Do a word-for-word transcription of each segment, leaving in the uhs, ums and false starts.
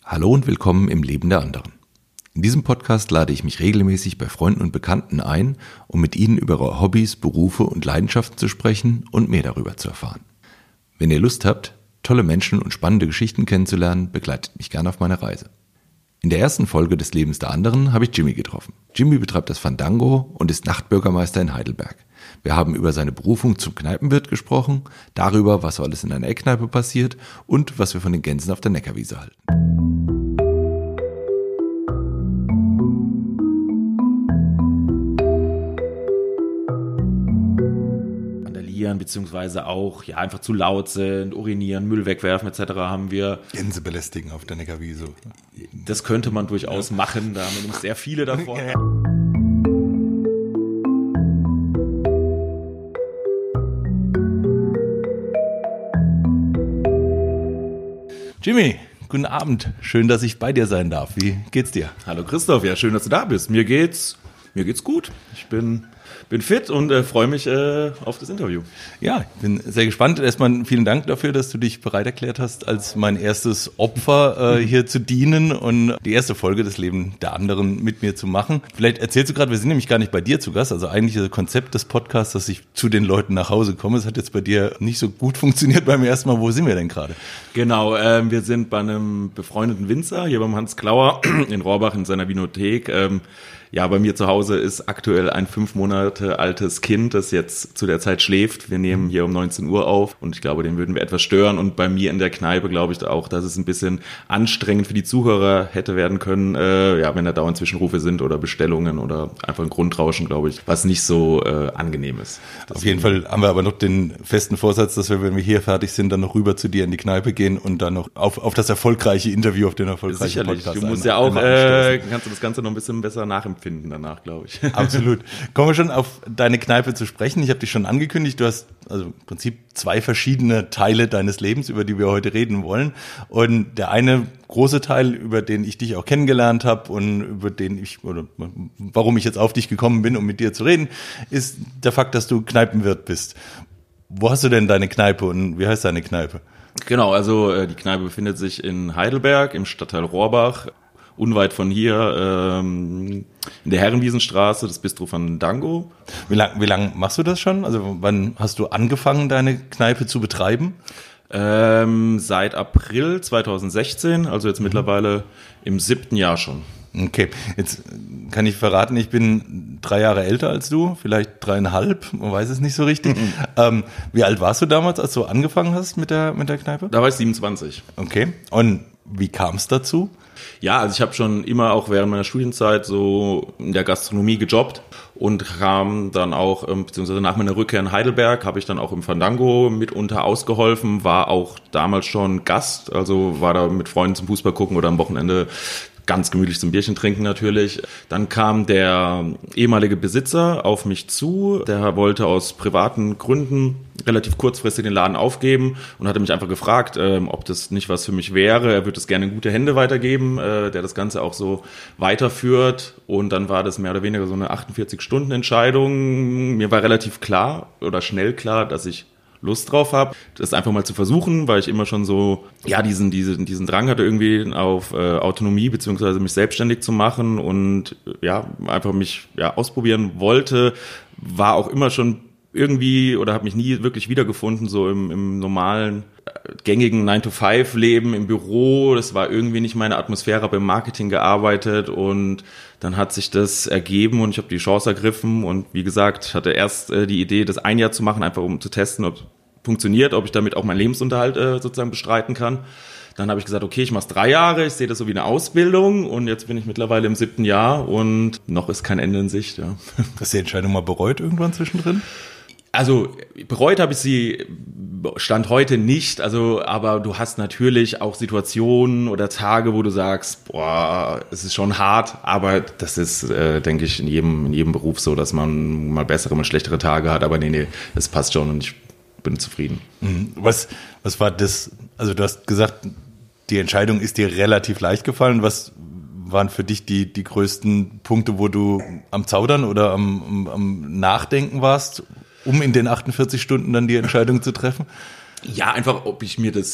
Hallo und willkommen im Leben der anderen. In diesem Podcast lade ich mich regelmäßig bei Freunden und Bekannten ein, um mit ihnen über ihre Hobbys, Berufe und Leidenschaften zu sprechen und mehr darüber zu erfahren. Wenn ihr Lust habt, tolle Menschen und spannende Geschichten kennenzulernen, begleitet mich gerne auf meiner Reise. In der ersten Folge des Lebens der anderen habe ich Jimmy getroffen. Jimmy betreibt das Fandango und ist Nachtbürgermeister in Heidelberg. Wir haben über seine Berufung zum Kneipenwirt gesprochen, darüber, was so alles in einer Eckkneipe passiert und was wir von den Gänsen auf der Neckarwiese halten. Beziehungsweise auch ja einfach zu laut sind, urinieren, Müll wegwerfen et cetera haben wir. Gänse belästigen auf der Neckarwiese. Das könnte man durchaus ja. machen, da haben wir nämlich sehr viele davon. Ja. Jimmy, guten Abend. Schön, dass ich bei dir sein darf. Wie geht's dir? Hallo Christoph, ja schön, dass du da bist. Mir geht's, mir geht's gut. Ich bin Bin fit und äh, freue mich äh, auf das Interview. Ja, ich bin sehr gespannt. Erstmal vielen Dank dafür, dass du dich bereit erklärt hast, als mein erstes Opfer äh, hier zu dienen und die erste Folge des Lebens der anderen mit mir zu machen. Vielleicht erzählst du gerade, wir sind nämlich gar nicht bei dir zu Gast, also eigentlich das Konzept des Podcasts, dass ich zu den Leuten nach Hause komme. Das hat jetzt bei dir nicht so gut funktioniert beim ersten Mal. Wo sind wir denn gerade? Genau, äh, wir sind bei einem befreundeten Winzer, hier beim Hans Klauer in Rohrbach in seiner Vinothek. Ähm, Ja, bei mir zu Hause ist aktuell ein fünf Monate altes Kind, das jetzt zu der Zeit schläft. Wir nehmen hier um neunzehn Uhr auf und ich glaube, den würden wir etwas stören. Und bei mir in der Kneipe glaube ich auch, dass es ein bisschen anstrengend für die Zuhörer hätte werden können, äh, ja, wenn da dauernd Zwischenrufe sind oder Bestellungen oder einfach ein Grundrauschen, glaube ich, was nicht so äh, angenehm ist. Deswegen. Auf jeden Fall haben wir aber noch den festen Vorsatz, dass wir, wenn wir hier fertig sind, dann noch rüber zu dir in die Kneipe gehen und dann noch auf, auf das erfolgreiche Interview, auf den erfolgreichen Sicherlich. Podcast. Du musst ja auch, äh, kannst du das Ganze noch ein bisschen besser nachempfinden. Finden danach, glaube ich. Absolut. Kommen wir schon auf deine Kneipe zu sprechen. Ich habe dich schon angekündigt, du hast also im Prinzip zwei verschiedene Teile deines Lebens, über die wir heute reden wollen. Und der eine große Teil, über den ich dich auch kennengelernt habe und über den ich, oder warum ich jetzt auf dich gekommen bin, um mit dir zu reden, ist der Fakt, dass du Kneipenwirt bist. Wo hast du denn deine Kneipe und wie heißt deine Kneipe? Genau, also äh, die Kneipe befindet sich in Heidelberg im Stadtteil Rohrbach. Unweit von hier, ähm, in der Herrenwiesenstraße, das Bistro Fandango. Wie lang, wie lang machst du das schon? Also wann hast du angefangen, deine Kneipe zu betreiben? Ähm, seit April zweitausendsechzehn, also jetzt mhm. mittlerweile im siebten Jahr schon. Okay, jetzt kann ich verraten, ich bin drei Jahre älter als du, vielleicht dreieinhalb, man weiß es nicht so richtig. Mhm. Ähm, wie alt warst du damals, als du angefangen hast mit der, mit der Kneipe? Da war ich siebenundzwanzig. Okay, und wie kam es dazu? Ja, also ich habe schon immer auch während meiner Studienzeit so in der Gastronomie gejobbt und kam dann auch, beziehungsweise nach meiner Rückkehr in Heidelberg, habe ich dann auch im Fandango mitunter ausgeholfen, war auch damals schon Gast, also war da mit Freunden zum Fußball gucken oder am Wochenende ganz gemütlich zum Bierchen trinken natürlich. Dann kam der ehemalige Besitzer auf mich zu, der wollte aus privaten Gründen relativ kurzfristig den Laden aufgeben und hatte mich einfach gefragt, ähm, ob das nicht was für mich wäre. Er würde es gerne in gute Hände weitergeben, äh, der das Ganze auch so weiterführt. Und dann war das mehr oder weniger so eine achtundvierzig-Stunden-Entscheidung. Mir war relativ klar oder schnell klar, dass ich Lust drauf habe, das einfach mal zu versuchen, weil ich immer schon so, ja, diesen, diesen, diesen Drang hatte irgendwie auf äh, Autonomie beziehungsweise mich selbstständig zu machen und ja, einfach mich ja ausprobieren wollte, war auch immer schon irgendwie oder habe mich nie wirklich wiedergefunden, so im, im normalen, äh, gängigen nine to five Leben im Büro. Das war irgendwie nicht meine Atmosphäre, habe im Marketing gearbeitet und dann hat sich das ergeben und ich habe die Chance ergriffen und wie gesagt, hatte erst äh, die Idee, das ein Jahr zu machen, einfach um zu testen, ob es funktioniert, ob ich damit auch meinen Lebensunterhalt äh, sozusagen bestreiten kann. Dann habe ich gesagt, okay, ich mache es drei Jahre, ich sehe das so wie eine Ausbildung und jetzt bin ich mittlerweile im siebten Jahr und noch ist kein Ende in Sicht. Ja. Hast du die Entscheidung mal bereut irgendwann zwischendrin? Also bereut habe ich sie Stand heute nicht, also aber du hast natürlich auch Situationen oder Tage, wo du sagst, boah, es ist schon hart, aber das ist, äh, denke ich, in jedem in jedem Beruf so, dass man mal bessere, mal schlechtere Tage hat, aber nee, nee, das passt schon und ich bin zufrieden. Was was war das, also du hast gesagt, die Entscheidung ist dir relativ leicht gefallen, was waren für dich die die größten Punkte, wo du am Zaudern oder am, am, am Nachdenken warst? Um in den achtundvierzig Stunden dann die Entscheidung zu treffen? Ja, einfach, ob ich mir das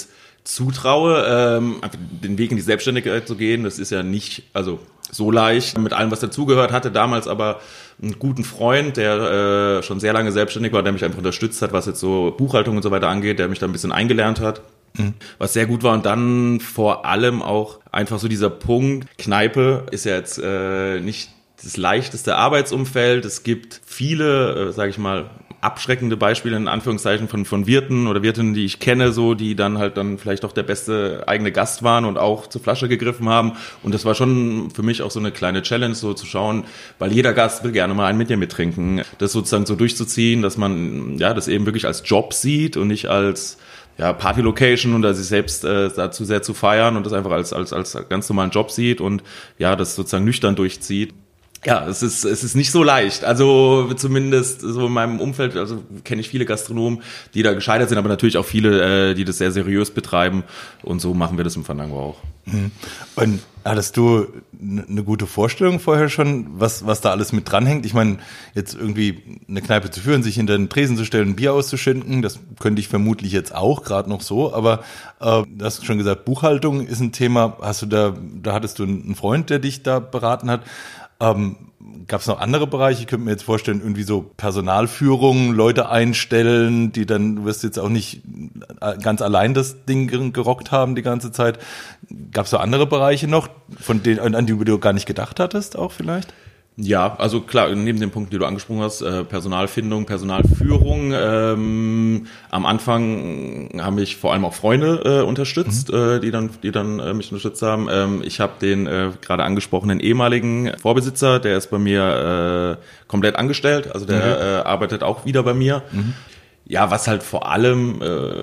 zutraue, ähm, einfach den Weg in die Selbstständigkeit zu gehen. Das ist ja nicht, also so leicht mit allem, was dazugehört. Hatte damals aber einen guten Freund, der äh, schon sehr lange selbstständig war, der mich einfach unterstützt hat, was jetzt so Buchhaltung und so weiter angeht, der mich da ein bisschen eingelernt hat. Mhm. Was sehr gut war. Und dann vor allem auch einfach so dieser Punkt, Kneipe ist ja jetzt äh, nicht das leichteste Arbeitsumfeld. Es gibt viele, äh, sage ich mal, abschreckende Beispiele in Anführungszeichen von von Wirten oder Wirtinnen, die ich kenne, so die dann halt dann vielleicht auch der beste eigene Gast waren und auch zur Flasche gegriffen haben. Und das war schon für mich auch so eine kleine Challenge, so zu schauen, weil jeder Gast will gerne mal einen mit dir mittrinken. Das sozusagen so durchzuziehen, dass man ja das eben wirklich als Job sieht und nicht als ja, Party-Location und da sich selbst äh, dazu sehr zu feiern und das einfach als als als ganz normalen Job sieht und ja, das sozusagen nüchtern durchzieht. Ja, es ist es ist nicht so leicht. Also zumindest so in meinem Umfeld, also kenne ich viele Gastronomen, die da gescheitert sind, aber natürlich auch viele, äh, die das sehr seriös betreiben. Und so machen wir das im Fandango auch. Und hattest du eine gute Vorstellung vorher schon, was was da alles mit dranhängt? Ich meine, jetzt irgendwie eine Kneipe zu führen, sich hinter den Tresen zu stellen, ein Bier auszuschenken, das könnte ich vermutlich jetzt auch, gerade noch so. Aber äh, du hast schon gesagt, Buchhaltung ist ein Thema. Hast du da, da hattest du einen Freund, der dich da beraten hat. Ähm, gab es noch andere Bereiche? Ich könnte mir jetzt vorstellen, irgendwie so Personalführung, Leute einstellen, die dann, du wirst jetzt auch nicht ganz allein das Ding gerockt haben die ganze Zeit. Gab es so andere Bereiche noch, von denen, an die du gar nicht gedacht hattest auch vielleicht? Ja, also klar, neben den Punkten, die du angesprochen hast, äh, Personalfindung, Personalführung. Ähm, am Anfang haben mich vor allem auch Freunde äh, unterstützt, mhm. äh, die dann, die dann äh, mich unterstützt haben. Ähm, ich habe den äh, gerade angesprochenen ehemaligen Vorbesitzer, der ist bei mir äh, komplett angestellt, also der mhm. äh, arbeitet auch wieder bei mir. Mhm. Ja, was halt vor allem äh,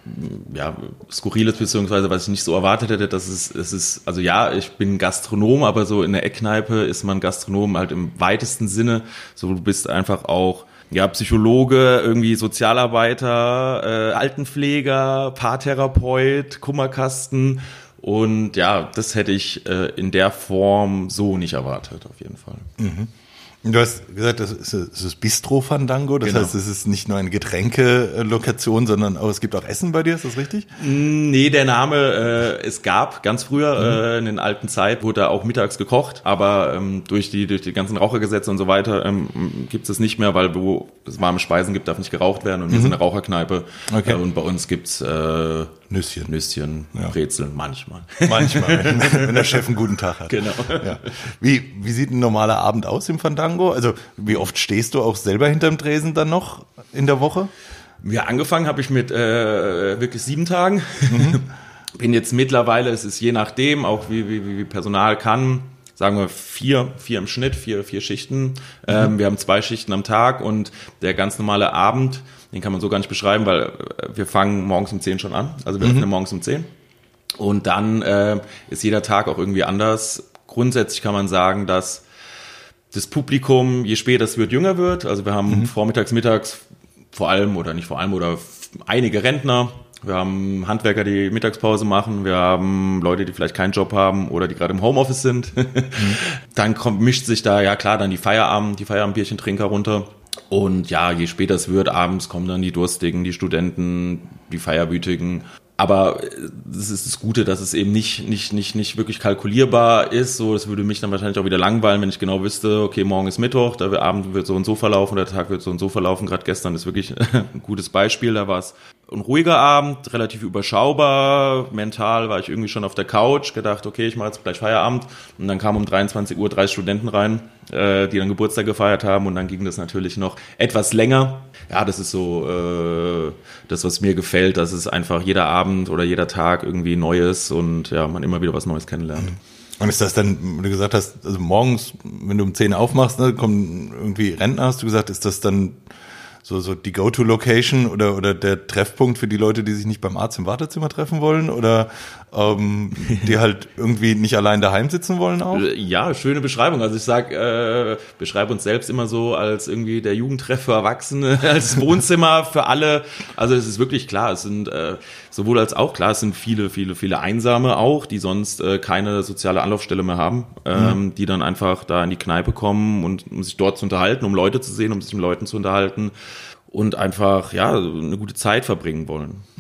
ja skurril ist, beziehungsweise was ich nicht so erwartet hätte, dass es, es ist, also ja, ich bin Gastronom, aber so in der Eckkneipe ist man Gastronom halt im weitesten Sinne. So, du bist einfach auch ja Psychologe, irgendwie Sozialarbeiter, äh, Altenpfleger, Paartherapeut, Kummerkasten. Und ja, das hätte ich äh, in der Form so nicht erwartet, auf jeden Fall. Mhm. Du hast gesagt, das ist das Bistro Fandango, das genau. heißt, es ist nicht nur eine Getränkelokation, sondern auch, es gibt auch Essen bei dir, ist das richtig? Nee, der Name, äh, es gab ganz früher, mhm. äh, in den alten Zeit, wurde da auch mittags gekocht, aber ähm, durch die durch die ganzen Rauchergesetze und so weiter ähm, gibt es nicht mehr, weil wo es warme Speisen gibt, darf nicht geraucht werden und wir mhm. sind eine Raucherkneipe okay. äh, und bei uns gibt's äh, Nüsschen, Nüsschen, ja. Brezeln, manchmal. Manchmal, wenn, wenn der Chef einen guten Tag hat. Genau. Ja. Wie, wie sieht ein normaler Abend aus im Fandango? Also wie oft stehst du auch selber hinterm Tresen dann noch in der Woche? Ja, angefangen habe ich mit äh, wirklich sieben Tagen. Mhm. Bin jetzt mittlerweile, es ist je nachdem, auch wie, wie, wie Personal kann, sagen wir vier, vier im Schnitt, vier, vier Schichten. Mhm. Ähm, wir haben zwei Schichten am Tag und der ganz normale Abend, den kann man so gar nicht beschreiben, weil wir fangen morgens um zehn schon an. Also wir mhm. öffnen morgens um zehn. Und dann äh, ist jeder Tag auch irgendwie anders. Grundsätzlich kann man sagen, dass das Publikum, je später es wird, jünger wird. Also wir haben mhm. vormittags, mittags vor allem oder nicht vor allem oder einige Rentner. Wir haben Handwerker, die Mittagspause machen. Wir haben Leute, die vielleicht keinen Job haben oder die gerade im Homeoffice sind. Mhm. Dann kommt, mischt sich da, ja klar, dann die Feierabend, die Feierabendbierchentrinker runter. Und ja, je später es wird, abends kommen dann die Durstigen, die Studenten, die Feierwütigen. Aber das ist das Gute, dass es eben nicht nicht nicht nicht wirklich kalkulierbar ist. So, das würde mich dann wahrscheinlich auch wieder langweilen, wenn ich genau wüsste, okay, morgen ist Mittwoch, der Abend wird so und so verlaufen, der Tag wird so und so verlaufen. Gerade gestern ist wirklich ein gutes Beispiel. Da war es ein ruhiger Abend, relativ überschaubar. Mental war ich irgendwie schon auf der Couch, gedacht, okay, ich mache jetzt gleich Feierabend. Und dann kamen um dreiundzwanzig Uhr dreißig Studenten rein, äh, die dann Geburtstag gefeiert haben. Und dann ging das natürlich noch etwas länger. Ja, das ist so äh, das, was mir gefällt, dass es einfach jeder Abend oder jeder Tag irgendwie neu ist und ja, man immer wieder was Neues kennenlernt. Und ist das dann, wenn du gesagt hast, also morgens, wenn du um zehn aufmachst, ne, kommen irgendwie Rentner, hast du gesagt, ist das dann so so die Go-to-Location oder oder der Treffpunkt für die Leute, die sich nicht beim Arzt im Wartezimmer treffen wollen oder ähm, die halt irgendwie nicht allein daheim sitzen wollen auch? Ja, schöne Beschreibung. Also ich sag, äh, beschreibe uns selbst immer so als irgendwie der Jugendtreff für Erwachsene, als Wohnzimmer für alle. Also es ist wirklich klar, es sind äh, sowohl als auch klar, es sind viele, viele, viele Einsame auch, die sonst äh, keine soziale Anlaufstelle mehr haben, ähm, mhm. die dann einfach da in die Kneipe kommen und um sich dort zu unterhalten, um Leute zu sehen, um sich mit Leuten zu unterhalten und einfach ja eine gute Zeit verbringen wollen. Mhm.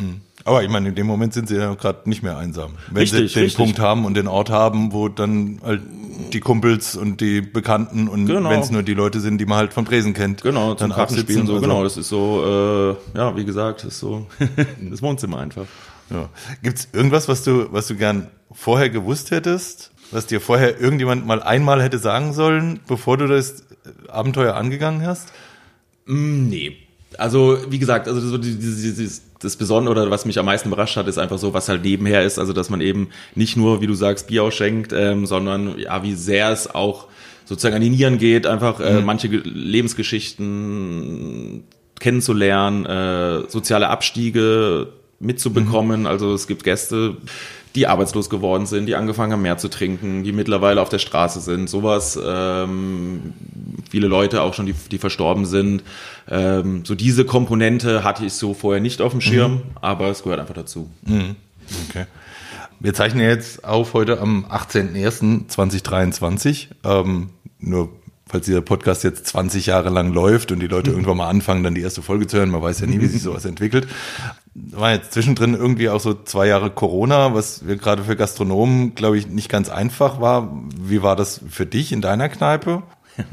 Aber ich meine, in dem Moment sind sie ja gerade nicht mehr einsam. Wenn richtig, sie den richtig. Punkt haben und den Ort haben, wo dann halt die Kumpels und die Bekannten und genau. wenn es nur die Leute sind, die man halt von Tresen kennt. Genau, dann zum Kartenspielen so, also. Genau, das ist so, äh, ja, wie gesagt, das ist so das Wohnzimmer einfach. Ja. Gibt's irgendwas, was du, was du gern vorher gewusst hättest, was dir vorher irgendjemand mal einmal hätte sagen sollen, bevor du das Abenteuer angegangen hast? Mm, nee. Also, wie gesagt, also so dieses, dieses, das Besondere oder was mich am meisten überrascht hat, ist einfach so, was halt nebenher ist. Also, dass man eben nicht nur, wie du sagst, Bier ausschenkt, ähm, sondern ja, wie sehr es auch sozusagen an die Nieren geht, einfach äh, mhm. manche Lebensgeschichten kennenzulernen, äh, soziale Abstiege mitzubekommen. Mhm. Also es gibt Gäste, die arbeitslos geworden sind, die angefangen haben, mehr zu trinken, die mittlerweile auf der Straße sind, sowas. Ähm, viele Leute auch schon, die, die verstorben sind. Ähm, so diese Komponente hatte ich so vorher nicht auf dem Schirm, mhm. aber es gehört einfach dazu. Mhm. Okay. Wir zeichnen jetzt auf heute am achtzehnten ersten zweitausenddreiundzwanzig. Ähm, nur falls dieser Podcast jetzt zwanzig Jahre lang läuft und die Leute mhm. irgendwann mal anfangen, dann die erste Folge zu hören, man weiß ja nie, wie sich sowas entwickelt. Da war jetzt zwischendrin irgendwie auch so zwei Jahre Corona, was gerade für Gastronomen, glaube ich, nicht ganz einfach war. Wie war das für dich in deiner Kneipe?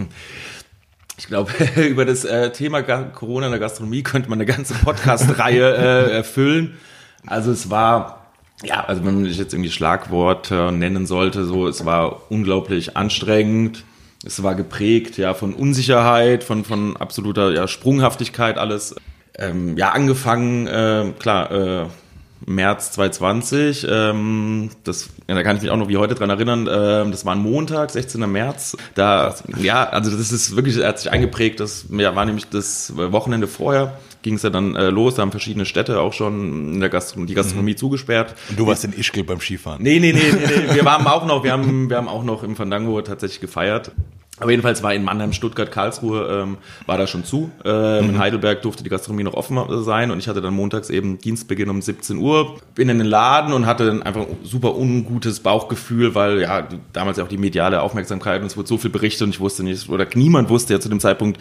Ich glaube, über das äh, Thema Corona in der Gastronomie könnte man eine ganze Podcast-Reihe äh, erfüllen. Also es war, ja, also wenn man sich jetzt irgendwie Schlagworte nennen sollte, so, es war unglaublich anstrengend. Es war geprägt, ja, von Unsicherheit, von, von absoluter, ja, Sprunghaftigkeit, alles. Ähm, ja, angefangen, äh, klar, äh, März zweitausendzwanzig, ähm, das, ja, da kann ich mich auch noch wie heute dran erinnern, äh, das war ein Montag, sechzehnten März, da, ja, also das ist wirklich, er hat sich eingeprägt, das ja, war nämlich das Wochenende vorher, ging es ja dann äh, los, da haben verschiedene Städte auch schon in der Gastronomie, die Gastronomie mhm. zugesperrt. Und du warst in Ischgl beim Skifahren? Nee, nee, nee, nee, nee. wir waren auch noch, wir haben, wir haben auch noch im Fandango tatsächlich gefeiert. Aber jedenfalls war in Mannheim, Stuttgart, Karlsruhe, ähm, war da schon zu. Ähm, mhm. In Heidelberg durfte die Gastronomie noch offen sein und ich hatte dann montags eben Dienstbeginn um siebzehn Uhr. Bin in den Laden und hatte dann einfach ein super ungutes Bauchgefühl, weil ja damals ja auch die mediale Aufmerksamkeit und es wurde so viel berichtet und ich wusste nicht, oder niemand wusste ja zu dem Zeitpunkt,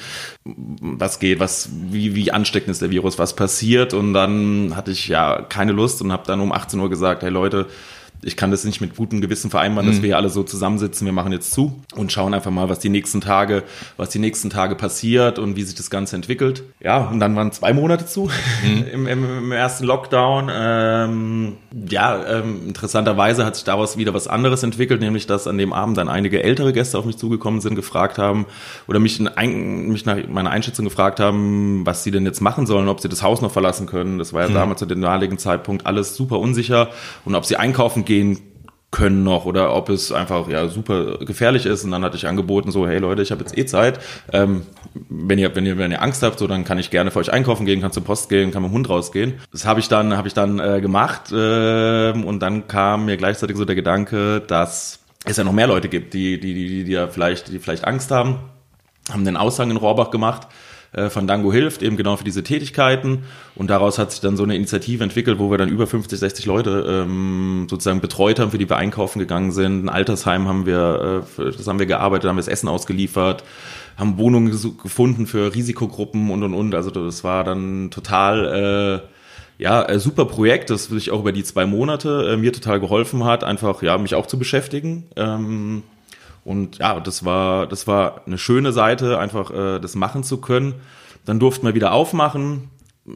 was geht, was, wie, wie ansteckend ist der Virus, was passiert. Und dann hatte ich ja keine Lust und habe dann um achtzehn Uhr gesagt, hey Leute, ich kann das nicht mit gutem Gewissen vereinbaren, dass mhm. wir hier alle so zusammensitzen. Wir machen jetzt zu und schauen einfach mal, was die nächsten Tage, was die nächsten Tage passiert und wie sich das Ganze entwickelt. Ja, und dann waren zwei Monate zu mhm. Im, im, im ersten Lockdown. Ähm, ja, ähm, interessanterweise hat sich daraus wieder was anderes entwickelt, nämlich dass an dem Abend dann einige ältere Gäste auf mich zugekommen sind, gefragt haben oder mich, in, mich nach meiner Einschätzung gefragt haben, was sie denn jetzt machen sollen, ob sie das Haus noch verlassen können. Das war ja mhm. damals zu dem damaligen Zeitpunkt alles super unsicher und ob sie einkaufen gehen können noch oder ob es einfach ja super gefährlich ist. Und dann hatte ich angeboten so, hey Leute, ich habe jetzt eh Zeit. Ähm, wenn ihr wenn ihr wenn ihr Angst habt, so dann kann ich gerne für euch einkaufen gehen, kann zur Post gehen, kann mit dem Hund rausgehen. Das habe ich dann habe ich dann äh, gemacht äh, und dann kam mir gleichzeitig so der Gedanke, dass es ja noch mehr Leute gibt, die die die die ja vielleicht die vielleicht Angst haben, haben den Aushang in Rohrbach gemacht. Fandango hilft eben genau für diese Tätigkeiten und daraus hat sich dann so eine Initiative entwickelt, wo wir dann über fünfzig, sechzig Leute ähm, sozusagen betreut haben, für die wir einkaufen gegangen sind. Ein Altersheim haben wir, äh, das haben wir gearbeitet, haben wir das Essen ausgeliefert, haben Wohnungen ges- gefunden für Risikogruppen und und und. Also das war dann total äh, ja ein super Projekt, das sich auch über die zwei Monate äh, mir total geholfen hat, einfach ja mich auch zu beschäftigen. Ähm, Und ja, das war das war eine schöne Seite, einfach äh, das machen zu können. Dann durften wir wieder aufmachen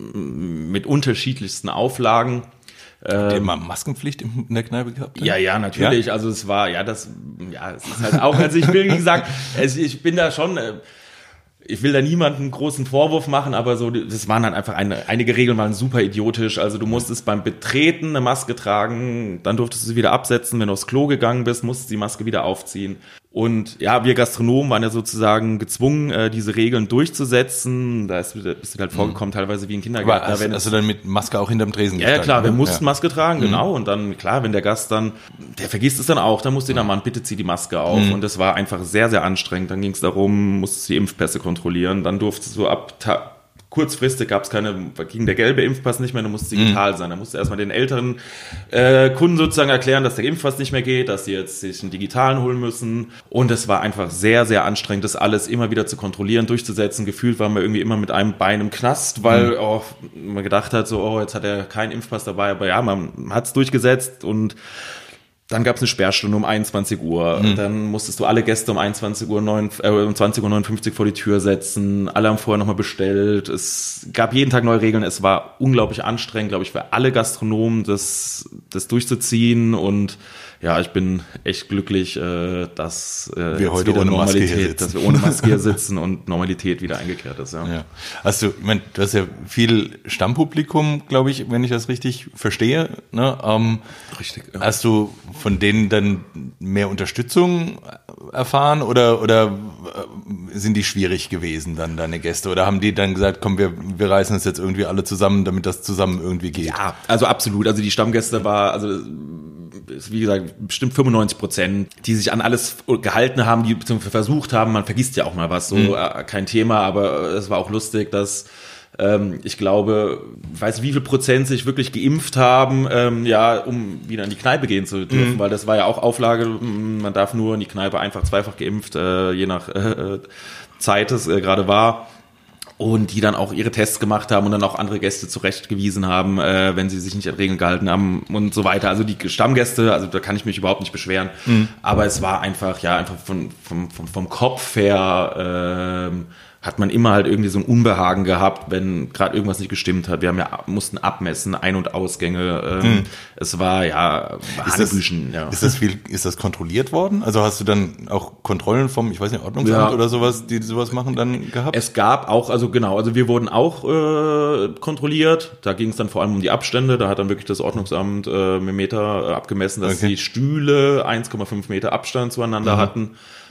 mit unterschiedlichsten Auflagen. Habt ihr mal Maskenpflicht in der Kneipe gehabt? Ja, ja, natürlich. Ja? Also es war, ja, das, ja, es ist halt auch, also ich will, wie gesagt, es, ich bin da schon, äh, ich will da niemanden großen Vorwurf machen, aber so, das waren dann einfach eine, einige Regeln waren super idiotisch. Also du musstest beim Betreten eine Maske tragen, dann durftest du sie wieder absetzen. Wenn du aufs Klo gegangen bist, musstest du die Maske wieder aufziehen. Und ja, wir Gastronomen waren ja sozusagen gezwungen, äh, diese Regeln durchzusetzen. Da ist, bist du halt vorgekommen, mhm. teilweise wie ein Kindergarten. Aber hast, hast du dann mit Maske auch hinterm Tresen Ja, ja klar, wir ne? mussten ja. Maske tragen, mhm. genau. Und dann, klar, wenn der Gast dann, der vergisst es dann auch, dann musste mhm. der Mann, bitte zieh die Maske auf. Mhm. Und das war einfach sehr, sehr anstrengend. Dann ging es darum, musstest du die Impfpässe kontrollieren. Dann durftest du ab Ta- kurzfristig gab es keine, ging der gelbe Impfpass nicht mehr, du musst digital mhm. sein. Da musst du erstmal den älteren äh, Kunden sozusagen erklären, dass der Impfpass nicht mehr geht, dass sie jetzt sich einen digitalen holen müssen. Und es war einfach sehr, sehr anstrengend, das alles immer wieder zu kontrollieren, durchzusetzen. Gefühlt waren wir irgendwie immer mit einem Bein im Knast, weil mhm. oh, man gedacht hat, so, oh, jetzt hat er keinen Impfpass dabei. Aber ja, man hat es durchgesetzt und dann gab es eine Sperrstunde um einundzwanzig Uhr. Mhm. Dann musstest du alle Gäste um einundzwanzig Uhr neun, äh, um zwanzig Uhr neunundfünfzig vor die Tür setzen. Alle haben vorher nochmal bestellt. Es gab jeden Tag neue Regeln. Es war unglaublich anstrengend, glaube ich, für alle Gastronomen, das, das durchzuziehen. Und ja, ich bin echt glücklich, äh, dass äh, wir heute ohne Maske hier sitzen. dass wir ohne Maske hier sitzen und Normalität wieder eingekehrt ist. Ja. Ja. Hast du, ich meine, du hast ja viel Stammpublikum, glaube ich, wenn ich das richtig verstehe. Ne? Ähm, richtig. Ja. Hast du von denen dann mehr Unterstützung erfahren oder oder sind die schwierig gewesen dann, deine Gäste? Oder haben die dann gesagt, komm, wir wir reißen uns jetzt irgendwie alle zusammen, damit das zusammen irgendwie geht? Ja, also absolut. Also die Stammgäste war, also wie gesagt, bestimmt fünfundneunzig Prozent, die sich an alles gehalten haben, die beziehungsweise versucht haben. Man vergisst ja auch mal was, so mhm. äh, kein Thema, aber es war auch lustig, dass ähm, ich glaube, ich weiß nicht, wie viel Prozent sich wirklich geimpft haben, ähm, ja, um wieder in die Kneipe gehen zu dürfen, mhm. weil das war ja auch Auflage, man darf nur in die Kneipe einfach zweifach geimpft, äh, je nach äh, Zeit es äh, gerade war. Und die dann auch ihre Tests gemacht haben und dann auch andere Gäste zurechtgewiesen haben, äh, wenn sie sich nicht an Regeln gehalten haben und so weiter. Also die Stammgäste, also da kann ich mich überhaupt nicht beschweren. Mhm. Aber es war einfach, ja, einfach von, vom, vom, vom Kopf her, ähm, hat man immer halt irgendwie so ein Unbehagen gehabt, wenn gerade irgendwas nicht gestimmt hat. Wir haben ja mussten abmessen, Ein- und Ausgänge. Ähm, mhm. Es war ja Hanebüchen. Ist, ja. ist das viel? Ist das kontrolliert worden? Also hast du dann auch Kontrollen vom, ich weiß nicht, Ordnungsamt ja. oder sowas, die sowas machen, dann gehabt? Es gab auch, also genau, also wir wurden auch äh, kontrolliert. Da ging es dann vor allem um die Abstände. Da hat dann wirklich das Ordnungsamt äh, mit Meter äh, abgemessen, dass okay. die Stühle eins Komma fünf Meter Abstand zueinander mhm. hatten.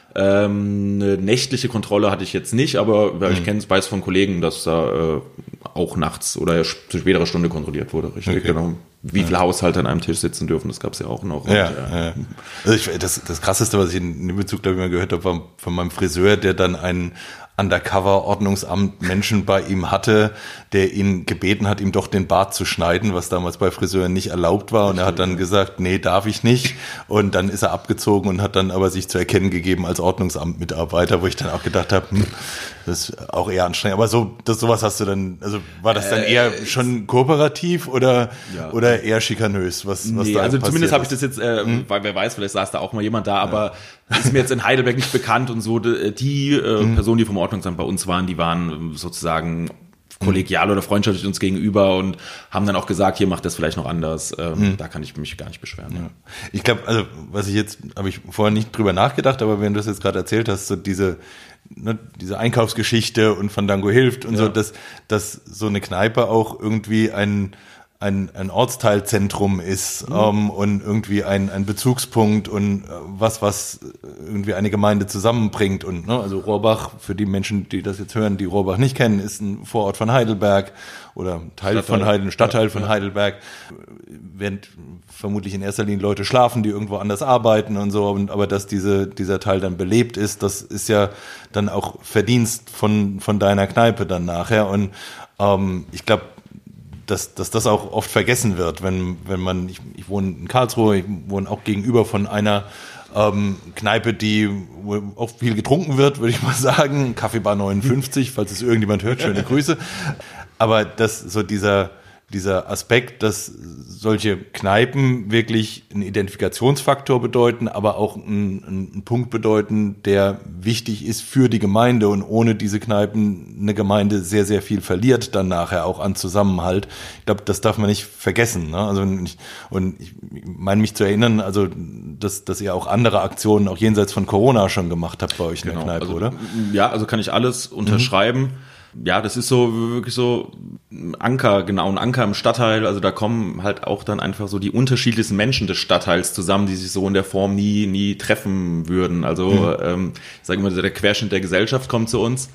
Ähm, eine nächtliche Kontrolle hatte ich jetzt nicht, aber weil ich mhm. kenne, weiß von Kollegen, dass da äh, auch nachts oder zu späterer Stunde kontrolliert wurde, richtig, okay. genau. Wie ja. viele Haushalte an einem Tisch sitzen dürfen, das gab es ja auch noch. Ja, und, äh, ja. Also ich, das, das Krasseste, was ich in dem Bezug, glaube ich, mal gehört habe, war von meinem Friseur, der dann einen Undercover-Ordnungsamt Menschen bei ihm hatte, der ihn gebeten hat, ihm doch den Bart zu schneiden, was damals bei Friseuren nicht erlaubt war. Und er hat dann gesagt, nee, darf ich nicht. Und dann ist er abgezogen und hat dann aber sich zu erkennen gegeben als Ordnungsamtmitarbeiter, wo ich dann auch gedacht habe, hm, das ist auch eher anstrengend. Aber so, das, sowas hast du dann, also war das dann eher äh, schon kooperativ oder, ja. oder eher schikanös? Was, was nee, da also zumindest habe ich ist? das jetzt, äh, hm? weil wer weiß, vielleicht saß da auch mal jemand da, aber ja. ist mir jetzt in Heidelberg nicht bekannt und so. Die äh, hm. Personen, die vom Ordnungsamt bei uns waren, die waren sozusagen kollegial oder freundschaftlich uns gegenüber und haben dann auch gesagt, hier macht das vielleicht noch anders. Ähm, hm. Da kann ich mich gar nicht beschweren. Ja. Ja. Ich glaube, also was ich jetzt, habe ich vorher nicht drüber nachgedacht, aber wenn du das jetzt gerade erzählt hast, so diese ne, diese Einkaufsgeschichte und Fandango hilft und ja. so, dass, dass so eine Kneipe auch irgendwie ein ein, ein Ortsteilzentrum ist mhm. ähm, und irgendwie ein, ein Bezugspunkt und was, was irgendwie eine Gemeinde zusammenbringt. Und ne, also Rohrbach, für die Menschen, die das jetzt hören, die Rohrbach nicht kennen, ist ein Vorort von Heidelberg oder Teil Stadtteil. von Heidelberg, Stadtteil ja, von ja. Heidelberg. Während vermutlich in erster Linie Leute schlafen, die irgendwo anders arbeiten und so, und, aber dass diese, dieser Teil dann belebt ist, das ist ja dann auch Verdienst von, von deiner Kneipe dann nachher. Und ähm, ich glaube, dass, dass das auch oft vergessen wird, wenn, wenn man, ich, ich wohne in Karlsruhe, ich wohne auch gegenüber von einer ähm, Kneipe, die wo auch viel getrunken wird, würde ich mal sagen, Kaffeebar neunundfünfzig, falls es irgendjemand hört, schöne Grüße. Aber dass so dieser, dieser Aspekt, dass solche Kneipen wirklich einen Identifikationsfaktor bedeuten, aber auch einen, einen Punkt bedeuten, der wichtig ist für die Gemeinde, und ohne diese Kneipen eine Gemeinde sehr, sehr viel verliert dann nachher auch an Zusammenhalt. Ich glaube, das darf man nicht vergessen. Ne? Also ich, und ich meine mich zu erinnern, also dass, dass ihr auch andere Aktionen auch jenseits von Corona schon gemacht habt bei euch in genau. der Kneipe, also, oder? Ja, also kann ich alles unterschreiben. Mhm. Ja, das ist so wirklich so ein Anker, genau, ein Anker im Stadtteil. Also da kommen halt auch dann einfach so die unterschiedlichsten Menschen des Stadtteils zusammen, die sich so in der Form nie nie treffen würden. Also mhm. ähm, ich sage immer, der Querschnitt der Gesellschaft kommt zu uns.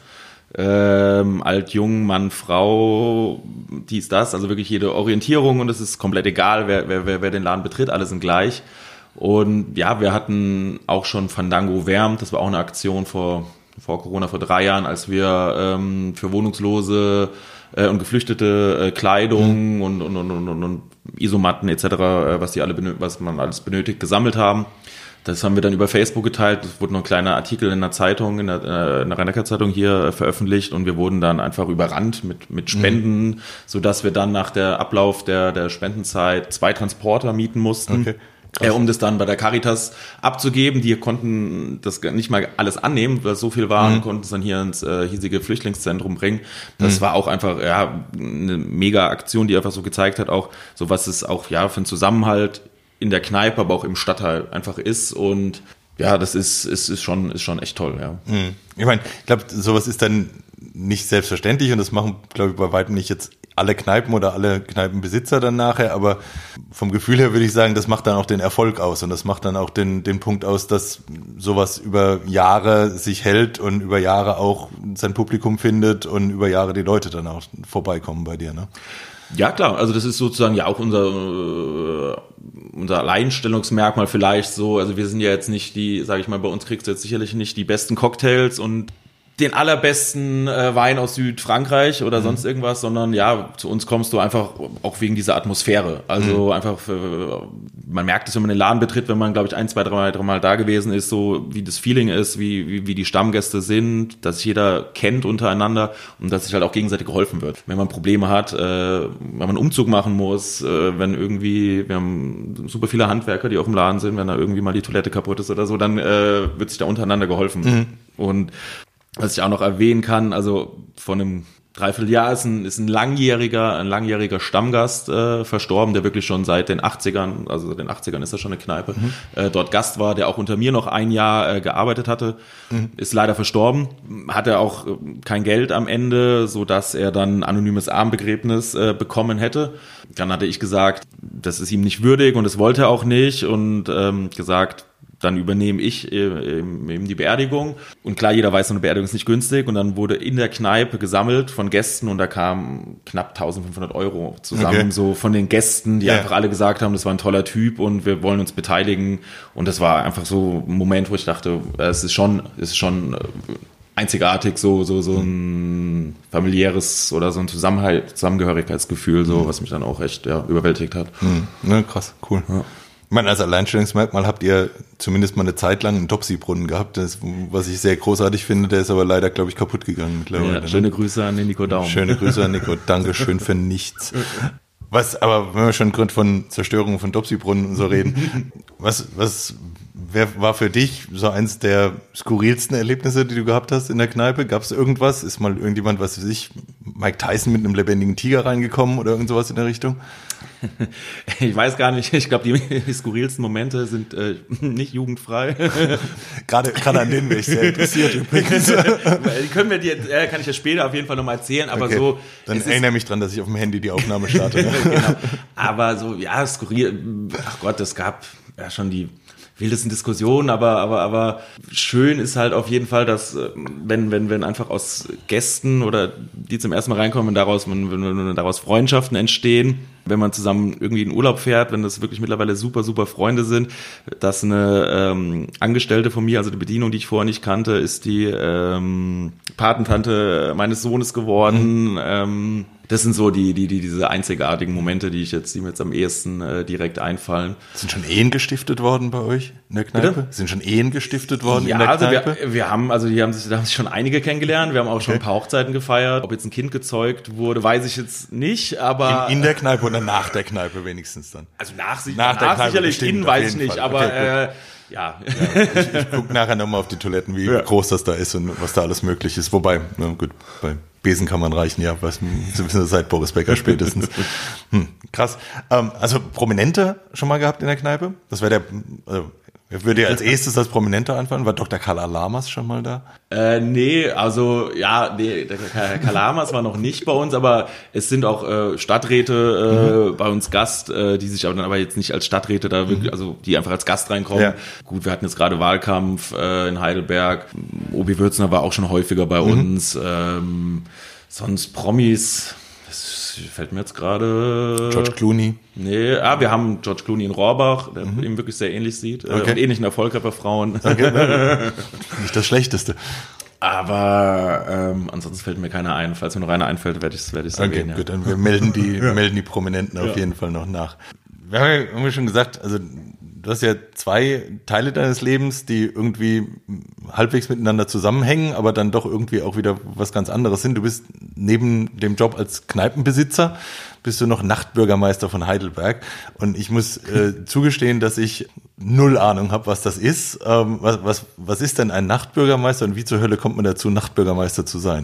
Ähm, alt, jung, Mann, Frau, dies, das. Also wirklich jede Orientierung, und es ist komplett egal, wer, wer, wer, wer den Laden betritt, alle sind gleich. Und ja, wir hatten auch schon Fandango wärmt. Das war auch eine Aktion vor vor Corona, vor drei Jahren, als wir ähm, für Wohnungslose äh, und geflüchtete äh, Kleidung mhm. und, und, und, und, und Isomatten et cetera, äh, was die alle benö- was man alles benötigt, gesammelt haben. Das haben wir dann über Facebook geteilt. Es wurde noch ein kleiner Artikel in der Zeitung, in der, äh, in der Rhein-Neckar-Zeitung hier äh, veröffentlicht und wir wurden dann einfach überrannt mit, mit Spenden, mhm. sodass wir dann nach der Ablauf der, der Spendenzeit zwei Transporter mieten mussten. Okay. Äh, um das dann bei der Caritas abzugeben. Die konnten das nicht mal alles annehmen, weil es so viel war, mhm. und konnten es dann hier ins äh, hiesige Flüchtlingszentrum bringen. Das mhm. war auch einfach ja eine mega Aktion, die einfach so gezeigt hat, auch so was es auch ja für einen Zusammenhalt in der Kneipe, aber auch im Stadtteil einfach ist. Und ja, das ist ist, ist schon ist schon echt toll. Ja. Mhm. Ich meine, ich glaube, sowas ist dann nicht selbstverständlich und das machen, glaube ich, bei weitem nicht jetzt alle Kneipen oder alle Kneipenbesitzer dann nachher, aber vom Gefühl her würde ich sagen, das macht dann auch den Erfolg aus und das macht dann auch den den Punkt aus, dass sowas über Jahre sich hält und über Jahre auch sein Publikum findet und über Jahre die Leute dann auch vorbeikommen bei dir, ne? Ja, klar, also das ist sozusagen ja auch unser unser Alleinstellungsmerkmal vielleicht so, also wir sind ja jetzt nicht die, sage ich mal, bei uns kriegst du jetzt sicherlich nicht die besten Cocktails und den allerbesten äh, Wein aus Südfrankreich oder sonst mhm. irgendwas, sondern ja, zu uns kommst du einfach auch wegen dieser Atmosphäre. Also mhm. einfach, für, man merkt es, wenn man den Laden betritt, wenn man, glaube ich, ein, zwei, drei, drei Mal da gewesen ist, so wie das Feeling ist, wie, wie, wie die Stammgäste sind, dass sich jeder kennt untereinander und dass sich halt auch gegenseitig geholfen wird. Wenn man Probleme hat, äh, wenn man einen Umzug machen muss, äh, wenn irgendwie, wir haben super viele Handwerker, die auch im Laden sind, wenn da irgendwie mal die Toilette kaputt ist oder so, dann äh, wird sich da untereinander geholfen. Mhm. Und was ich auch noch erwähnen kann, also von einem Dreivierteljahr ist ein, ist ein langjähriger, ein langjähriger Stammgast äh, verstorben, der wirklich schon seit den achtzigern, also seit den achtzigern ist er schon eine Kneipe, mhm. äh, dort Gast war, der auch unter mir noch ein Jahr äh, gearbeitet hatte, mhm. ist leider verstorben, hatte auch äh, kein Geld am Ende, so dass er dann ein anonymes Armbegräbnis äh, bekommen hätte. Dann hatte ich gesagt, das ist ihm nicht würdig und das wollte er auch nicht und ähm, gesagt, dann übernehme ich eben die Beerdigung. Und klar, jeder weiß, so eine Beerdigung ist nicht günstig. Und dann wurde in der Kneipe gesammelt von Gästen und da kamen knapp eintausendfünfhundert Euro zusammen, okay. so von den Gästen, die ja. einfach alle gesagt haben, das war ein toller Typ und wir wollen uns beteiligen. Und das war einfach so ein Moment, wo ich dachte, es ist schon, es ist schon einzigartig, so, so, so ein familiäres oder so ein Zusammenhalt, Zusammengehörigkeitsgefühl, so, mhm. was mich dann auch echt, ja, überwältigt hat. Mhm. Ja, krass, cool. Ja. Ich meine, als Alleinstellungsmerkmal habt ihr zumindest mal eine Zeit lang einen Topsy-Brunnen gehabt, das, was ich sehr großartig finde, der ist aber leider, glaube ich, kaputt gegangen mittlerweile. Ja, schöne Grüße an den Nico Daum. Schöne Grüße an Nico, Dankeschön für nichts. Was, aber wenn wir schon Grund von Zerstörung von Topsy-Brunnen und so reden, was, was wer war für dich so eins der skurrilsten Erlebnisse, die du gehabt hast in der Kneipe? Gab es irgendwas? Ist mal irgendjemand, was weiß ich, Mike Tyson mit einem lebendigen Tiger reingekommen oder irgend sowas in der Richtung? Ich weiß gar nicht. Ich glaube, die, die skurrilsten Momente sind äh, nicht jugendfrei. Gerade gerade an denen wäre ich sehr interessiert übrigens. Die können wir dir, äh, kann ich ja später auf jeden Fall nochmal erzählen. Aber okay. so. Dann erinnere mich dran, dass ich auf dem Handy die Aufnahme starte. Genau. Aber so, ja, skurril. Ach Gott, es gab ja schon die wildesten Diskussionen, aber aber aber schön ist halt auf jeden Fall, dass wenn wenn wenn einfach aus Gästen oder die zum ersten Mal reinkommen, wenn daraus wenn, wenn daraus Freundschaften entstehen, wenn man zusammen irgendwie in Urlaub fährt, wenn das wirklich mittlerweile super super Freunde sind, dass eine ähm, Angestellte von mir, also die Bedienung, die ich vorher nicht kannte, ist die ähm, Patentante meines Sohnes geworden. Mhm. Ähm, Das sind so die, die, die, diese einzigartigen Momente, die ich jetzt, die mir jetzt am ehesten äh, direkt einfallen. Sind schon Ehen gestiftet worden bei euch in der Kneipe? Bitte? Sind schon Ehen gestiftet worden ja, in der also Kneipe? Wir, wir haben, also die haben sich, da haben sich schon einige kennengelernt. Wir haben auch schon okay. ein paar Hochzeiten gefeiert. Ob jetzt ein Kind gezeugt wurde, weiß ich jetzt nicht, aber. In, in der Kneipe oder nach der Kneipe wenigstens dann? Also nach, nach, nach der nach Kneipe sicherlich, bestimmt, innen weiß ich nicht, Fall. aber, okay, äh, ja. ja ich, ich gucke nachher nochmal auf die Toiletten, wie ja. groß das da ist und was da alles möglich ist. Wobei, na gut, bei Besen kann man reichen, ja, was seit Boris Becker spätestens. Hm, krass. Ähm, also Prominente schon mal gehabt in der Kneipe? Das wäre der, also wer würde dir als erstes als Prominente anfangen? War Doktor Karl Lamas schon mal da? Äh, nee, also ja, nee, der Karl Lamas war noch nicht bei uns, aber es sind auch äh, Stadträte äh, mhm. bei uns Gast, äh, die sich aber dann aber jetzt nicht als Stadträte da wirklich, also die einfach als Gast reinkommen. Ja. Gut, wir hatten jetzt gerade Wahlkampf äh, in Heidelberg. Obi Würzner war auch schon häufiger bei mhm. uns. Ähm, sonst Promis, das fällt mir jetzt gerade. George Clooney. Nee, ah, wir haben George Clooney in Rohrbach, der mhm. ihm wirklich sehr ähnlich sieht. Okay. Äh, und ähnlichen Erfolg hat bei Frauen. Okay. Nicht das Schlechteste. Aber ähm, ansonsten fällt mir keiner ein. Falls mir noch einer einfällt, werde ich es werd okay, erwähnen. Okay, gut, dann wir melden die, ja. melden die Prominenten auf ja. jeden Fall noch nach. Wir haben ja irgendwie schon gesagt, also du hast ja zwei Teile deines Lebens, die irgendwie halbwegs miteinander zusammenhängen, aber dann doch irgendwie auch wieder was ganz anderes sind. Du bist neben dem Job als Kneipenbesitzer, bist du noch Nachtbürgermeister von Heidelberg. Und ich muss äh, zugestehen, dass ich null Ahnung habe, was das ist. Ähm, was, was, was ist denn ein Nachtbürgermeister und wie zur Hölle kommt man dazu, Nachtbürgermeister zu sein?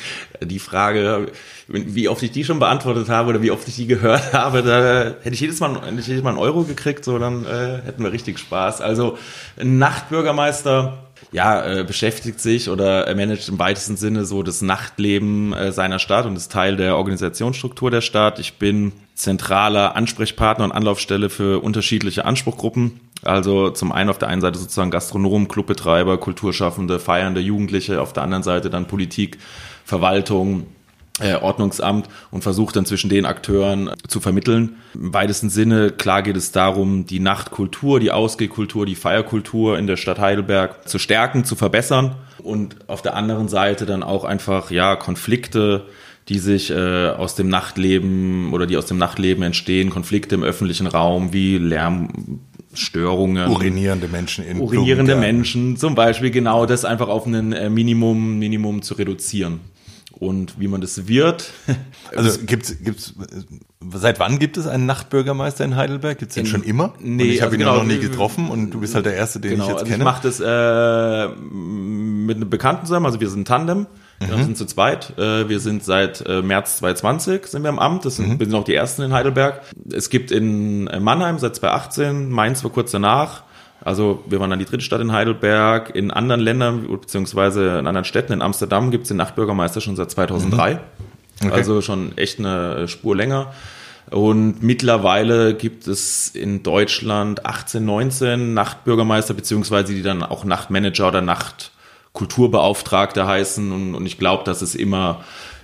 Die Frage, wie oft ich die schon beantwortet habe oder wie oft ich die gehört habe, da hätte ich jedes Mal, hätte ich jedes Mal einen Euro gekriegt, so dann äh, hätten wir richtig Spaß. Also ein Nachtbürgermeister, ja, äh, beschäftigt sich oder er managt im weitesten Sinne so das Nachtleben äh, seiner Stadt und ist Teil der Organisationsstruktur der Stadt. Ich bin zentraler Ansprechpartner und Anlaufstelle für unterschiedliche Anspruchgruppen. Also zum einen auf der einen Seite sozusagen Gastronomen, Clubbetreiber, Kulturschaffende, feiernde Jugendliche, auf der anderen Seite dann Politik, Verwaltung, äh, Ordnungsamt und versucht dann zwischen den Akteuren zu vermitteln. Im weitesten Sinne, klar geht es darum, die Nachtkultur, die Ausgehkultur, die Feierkultur in der Stadt Heidelberg zu stärken, zu verbessern und auf der anderen Seite dann auch einfach ja Konflikte, die sich äh, aus dem Nachtleben oder die aus dem Nachtleben entstehen, Konflikte im öffentlichen Raum wie Lärmstörungen. Urinierende Menschen in Urinierende Menschen, zum Beispiel genau das einfach auf ein äh, Minimum, Minimum zu reduzieren. Und wie man das wird. Also gibt's, gibt's, seit wann gibt es einen Nachtbürgermeister in Heidelberg? Gibt's den in, schon immer? Nee, und ich habe also ihn genau, noch nie getroffen und du bist halt der Erste, den genau, ich jetzt also kenne. Ich mache das äh, mit einem Bekannten zusammen, also wir sind ein Tandem, mhm. wir sind zu zweit. Äh, wir sind seit äh, März zwanzig zwanzig sind wir im Amt, das sind, mhm. wir sind auch die Ersten in Heidelberg. Es gibt in Mannheim seit zwanzig achtzehn, Mainz war kurz danach. Also wir waren dann die dritte Stadt in Heidelberg. In anderen Ländern, beziehungsweise in anderen Städten, in Amsterdam gibt es den Nachtbürgermeister schon seit zweitausenddrei. Mhm. Okay. Also schon echt eine Spur länger. Und mittlerweile gibt es in Deutschland achtzehn, neunzehn Nachtbürgermeister, beziehungsweise die dann auch Nachtmanager oder Nachtkulturbeauftragte heißen. Und, und ich glaube, dass es immer...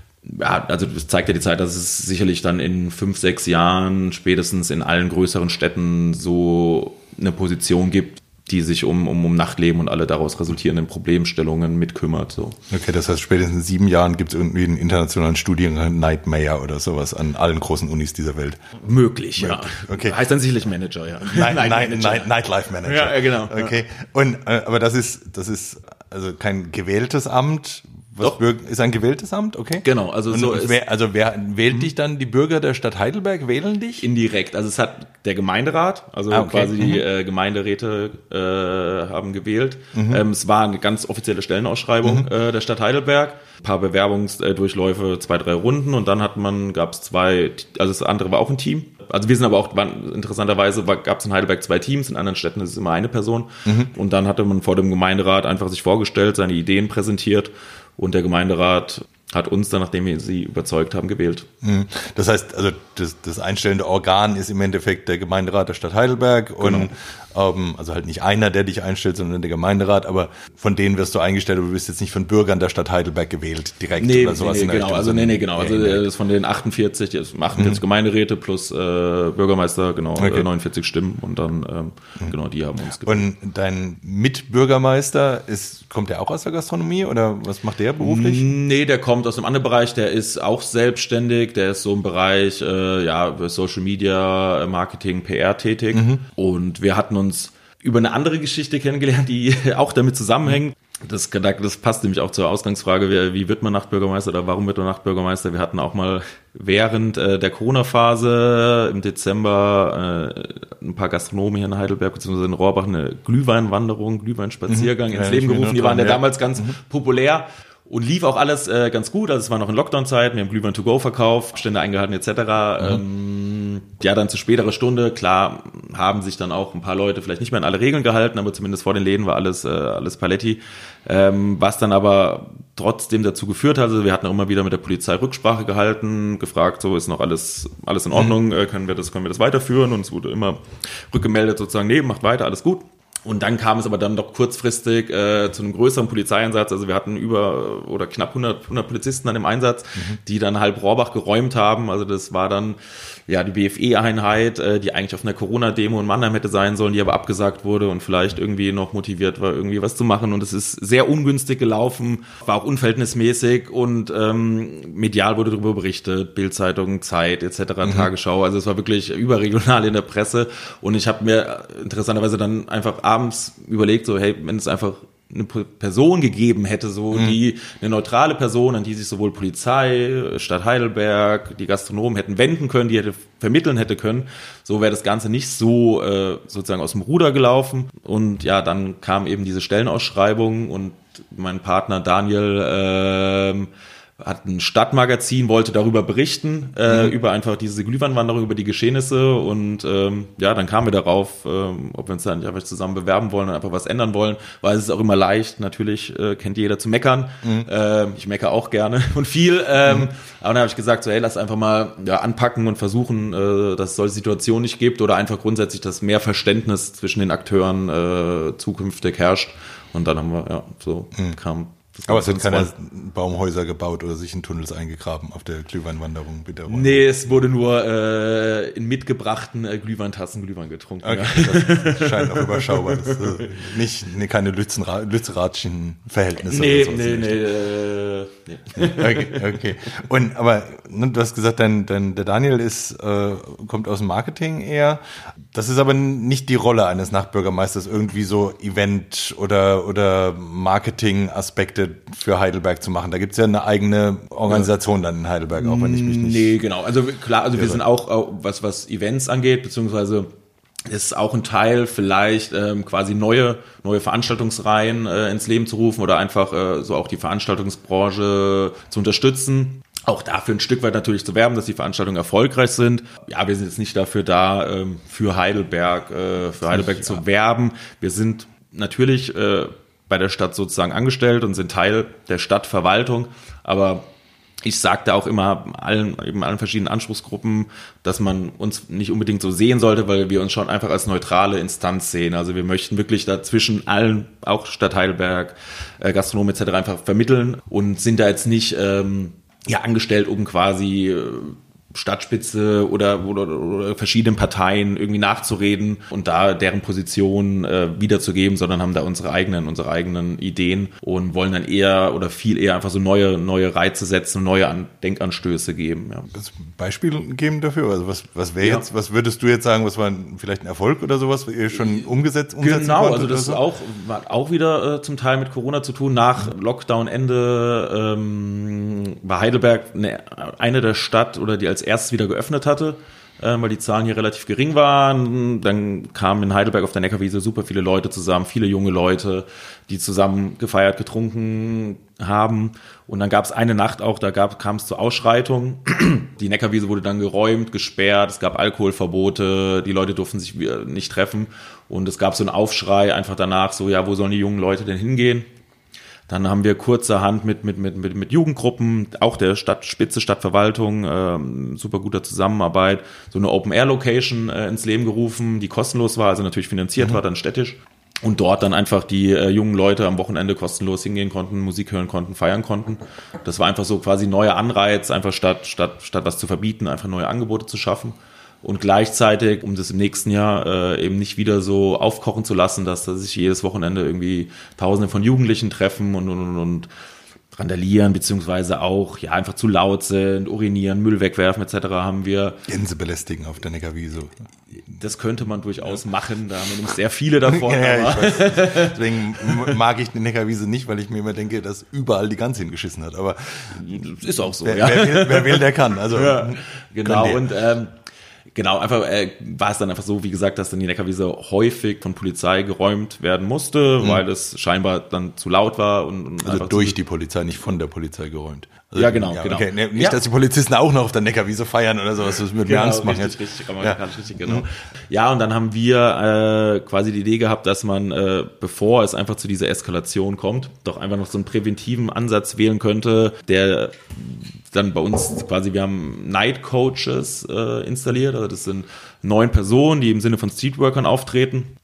Ja, also das zeigt ja die Zeit, dass es sicherlich dann in fünf, sechs Jahren spätestens in allen größeren Städten so eine Position gibt, die sich um, um, um Nachtleben und alle daraus resultierenden Problemstellungen mitkümmert. So. Okay, das heißt, spätestens in sieben Jahren gibt es irgendwie einen internationalen Studiengang Night Mayor oder sowas an allen großen Unis dieser Welt. Möglich, Möglich. ja. Okay. Heißt dann sicherlich Manager, ja. Night, Night, Night, Night, Nightlife Manager. Ja, genau. Okay. Und äh, aber das ist das ist also kein gewähltes Amt. Was Doch. Bürger, ist ein gewähltes Amt, okay? Genau, also und so und ist wer, also wer wählt dich dann? Die Bürger der Stadt Heidelberg wählen dich? Indirekt, also es hat der Gemeinderat, also ah, okay. quasi die mhm. äh, Gemeinderäte äh, haben gewählt. Mhm. Ähm, es war eine ganz offizielle Stellenausschreibung mhm. äh, der Stadt Heidelberg. Ein paar Bewerbungsdurchläufe, zwei, drei Runden und dann hat man, gab es zwei, also das andere war auch ein Team. Also wir sind aber auch, interessanterweise gab es in Heidelberg zwei Teams, in anderen Städten ist es immer eine Person. Mhm. Und dann hatte man vor dem Gemeinderat einfach sich vorgestellt, seine Ideen präsentiert. Und der Gemeinderat hat uns dann, nachdem wir sie überzeugt haben, gewählt. Das heißt, also das, das einstellende Organ ist im Endeffekt der Gemeinderat der Stadt Heidelberg und genau. ähm, also halt nicht einer, der dich einstellt, sondern der Gemeinderat, aber von denen wirst du eingestellt, aber du bist jetzt nicht von Bürgern der Stadt Heidelberg gewählt direkt nee, oder sowas nee, in der genau, Richtung. Also nee, nee, genau. Also das ist von den achtundvierzig, achtundvierzig mhm. Gemeinderäte plus äh, Bürgermeister, genau, okay. äh, neunundvierzig Stimmen und dann ähm, mhm. genau, die haben uns gewählt. Und dein Mitbürgermeister ist, kommt der auch aus der Gastronomie oder was macht der beruflich? Nee, der kommt aus einem anderen Bereich, der ist auch selbstständig, der ist so im Bereich äh, ja, Social Media, Marketing, P R tätig mhm. und wir hatten uns über eine andere Geschichte kennengelernt, die auch damit zusammenhängt. Das, das passt nämlich auch zur Ausgangsfrage, wie, wie wird man Nachtbürgermeister oder warum wird man Nachtbürgermeister? Wir hatten auch mal während äh, der Corona-Phase im Dezember äh, ein paar Gastronomen hier in Heidelberg beziehungsweise in Rohrbach eine Glühweinwanderung, Glühweinspaziergang mhm. ins ja, Leben gerufen. Die waren ja damals ganz mhm. populär. Und lief auch alles äh, ganz gut, also es war noch in Lockdown-Zeit, wir haben Glühwein to go verkauft, Stände eingehalten et cetera. Mhm. Ähm, ja, dann zu späterer Stunde, klar, haben sich dann auch ein paar Leute vielleicht nicht mehr an alle Regeln gehalten, aber zumindest vor den Läden war alles äh, alles Paletti. Ähm, was dann aber trotzdem dazu geführt hat, also wir hatten auch immer wieder mit der Polizei Rücksprache gehalten, gefragt, so ist noch alles alles in Ordnung, mhm. äh, können wir das können wir das weiterführen? Und es wurde immer rückgemeldet sozusagen, nee, macht weiter, alles gut. Und dann kam es aber dann doch kurzfristig äh, zu einem größeren Polizeieinsatz. Also wir hatten über oder knapp hundert, hundert Polizisten dann im Einsatz, mhm. die dann halb Rohrbach geräumt haben. Also das war dann ja, die B F E-Einheit, äh, die eigentlich auf einer Corona-Demo in Mannheim hätte sein sollen, die aber abgesagt wurde und vielleicht irgendwie noch motiviert war, irgendwie was zu machen. Und es ist sehr ungünstig gelaufen, war auch unverhältnismäßig und ähm, medial wurde darüber berichtet, Bild-Zeitung, Zeit et cetera, mhm. Tagesschau. Also es war wirklich überregional in der Presse. Und ich habe mir interessanterweise dann einfach abends überlegt, so hey, wenn es einfach eine Person gegeben hätte, so mhm. die eine neutrale Person, an die sich sowohl Polizei, Stadt Heidelberg, die Gastronomen hätten wenden können, die hätte vermitteln hätte können, so wäre das Ganze nicht so äh, sozusagen aus dem Ruder gelaufen. Und ja, dann kam eben diese Stellenausschreibung und mein Partner Daniel ähm, hat ein Stadtmagazin, wollte darüber berichten, äh, mhm. über einfach diese Glühweinwanderung, über die Geschehnisse und ähm, ja, dann kamen wir darauf, ähm, ob wir uns da nicht einfach zusammen bewerben wollen und einfach was ändern wollen, weil es ist auch immer leicht, natürlich äh, kennt jeder zu meckern, mhm. äh, ich meckere auch gerne und viel, ähm, mhm. aber dann habe ich gesagt, so hey, lass einfach mal ja, anpacken und versuchen, äh, dass es solche Situationen nicht gibt oder einfach grundsätzlich, dass mehr Verständnis zwischen den Akteuren äh, zukünftig herrscht und dann haben wir, ja, so mhm. kam Aber es sind keine Baumhäuser gebaut oder sich in Tunnels eingegraben auf der Glühweinwanderung mit der Räume. Nee, es wurde nur äh, in mitgebrachten äh, Glühweintassen Glühwein getrunken. Okay, ja. Das scheint auch überschaubar. Das ist äh, nicht nee, keine Lützerathschen Verhältnisse. Nee, oder so, nee, nee, äh, nee. Okay, okay. Und aber ne, du hast gesagt, dein, dein, der Daniel ist äh, kommt aus dem Marketing eher. Das ist aber nicht die Rolle eines Nachtbürgermeisters, irgendwie so Event oder oder Marketing-Aspekte für Heidelberg zu machen. Da gibt's ja eine eigene Organisation dann in Heidelberg, auch wenn ich mich nicht... Nee, genau. Also klar, also wir sind auch, auch was was Events angeht, beziehungsweise ist auch ein Teil vielleicht ähm, quasi neue neue Veranstaltungsreihen äh, ins Leben zu rufen oder einfach äh, so auch die Veranstaltungsbranche zu unterstützen. Auch dafür ein Stück weit natürlich zu werben, dass die Veranstaltungen erfolgreich sind. Ja, wir sind jetzt nicht dafür da, ähm, für Heidelberg, äh, für Heidelberg nicht, zu ja. werben. Wir sind natürlich äh, bei der Stadt sozusagen angestellt und sind Teil der Stadtverwaltung. Aber ich sagte auch immer allen, eben allen verschiedenen Anspruchsgruppen, dass man uns nicht unbedingt so sehen sollte, weil wir uns schon einfach als neutrale Instanz sehen. Also wir möchten wirklich da zwischen allen, auch Stadt Heidelberg, äh, Gastronomen et cetera einfach vermitteln und sind da jetzt nicht ähm, ja angestellt, um quasi äh, Stadtspitze oder, oder, oder verschiedenen Parteien irgendwie nachzureden und da deren Position äh, wiederzugeben, sondern haben da unsere eigenen, unsere eigenen Ideen und wollen dann eher oder viel eher einfach so neue, neue Reize setzen und neue An- Denkanstöße geben. Ja. Das Beispiel geben dafür? Also was, was wäre ja. jetzt, was würdest du jetzt sagen, was war vielleicht ein Erfolg oder sowas, was ihr schon umgesetzt, umsetzen Genau, konntet also das so? ist auch, hat auch wieder äh, zum Teil mit Corona zu tun. Nach Lockdown-Ende ähm, war Heidelberg eine, eine der Stadt oder die als erstes wieder geöffnet hatte, äh, weil die Zahlen hier relativ gering waren. Dann kamen in Heidelberg auf der Neckarwiese super viele Leute zusammen, viele junge Leute, die zusammen gefeiert, getrunken haben. Und dann gab es eine Nacht auch, da kam es zu Ausschreitungen. Die Neckarwiese wurde dann geräumt, gesperrt, es gab Alkoholverbote, die Leute durften sich nicht treffen. Und es gab so einen Aufschrei einfach danach, so ja, wo sollen die jungen Leute denn hingehen? Dann haben wir kurzerhand mit mit mit mit mit Jugendgruppen, auch der Stadtspitze, Stadtverwaltung, ähm, super guter Zusammenarbeit, so eine Open-Air-Location äh, ins Leben gerufen, die kostenlos war, also natürlich finanziert mhm. war, dann städtisch. Und dort dann einfach die äh, jungen Leute am Wochenende kostenlos hingehen konnten, Musik hören konnten, feiern konnten. Das war einfach so quasi neuer Anreiz, einfach statt statt statt was zu verbieten, einfach neue Angebote zu schaffen. Und gleichzeitig, um das im nächsten Jahr äh, eben nicht wieder so aufkochen zu lassen, dass, dass sich jedes Wochenende irgendwie Tausende von Jugendlichen treffen und, und, und randalieren, beziehungsweise auch ja einfach zu laut sind, urinieren, Müll wegwerfen et cetera haben wir. Gänse belästigen auf der Neckarwiese. Das könnte man durchaus ja. machen, da haben wir nämlich sehr viele davon. ja, ich weiß. Deswegen mag ich die Neckarwiese nicht, weil ich mir immer denke, dass überall die Gans hingeschissen hat. Aber ist auch so, wer, ja. Wer will, wer will, der kann. Also ja, genau, und ähm, Genau, einfach äh, war es dann einfach so, wie gesagt, dass dann die Neckarwiese häufig von Polizei geräumt werden musste, mhm. weil es scheinbar dann zu laut war. Und, und also durch die Polizei, nicht von der Polizei geräumt. Also, ja, genau, ja, genau. Okay. Nicht, ja. dass die Polizisten auch noch auf der Neckarwiese feiern oder sowas, das würde genau, mir Angst machen. Richtig, jetzt. richtig, ja. richtig, genau. Mhm. Ja, und dann haben wir äh, quasi die Idee gehabt, dass man, äh, bevor es einfach zu dieser Eskalation kommt, doch einfach noch so einen präventiven Ansatz wählen könnte, der dann bei uns quasi, wir haben Night Coaches äh, installiert, also das sind neun Personen, die im Sinne von Streetworkern auftreten